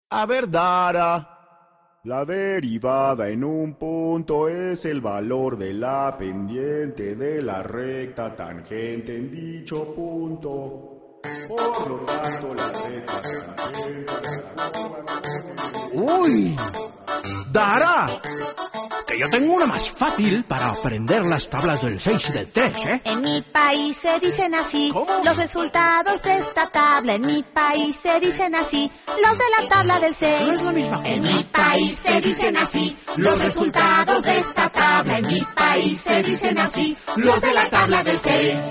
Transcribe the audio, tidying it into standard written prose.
A ver, Dara. La derivada en un punto es el valor de la pendiente de la recta tangente en dicho punto. Por lo tanto, la recta tangente... ¡Uy! ¡Dara! Que yo tengo una más fácil para aprender las tablas del 6 y del 3, ¿eh? En mi país se dicen así. ¿Cómo? Los resultados de esta tabla. En mi país se dicen así. Los de la tabla del 6. No es la misma cosa. En mi país se dicen así. Los resultados de esta tabla. En mi país se dicen así. Los de la tabla del 6.